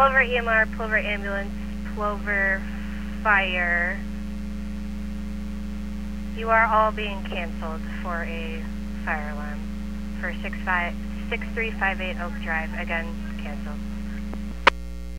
Plover EMR, Plover Ambulance, Plover Fire. You are all being canceled for a fire alarm for 6358 Oak Drive. Again, canceled.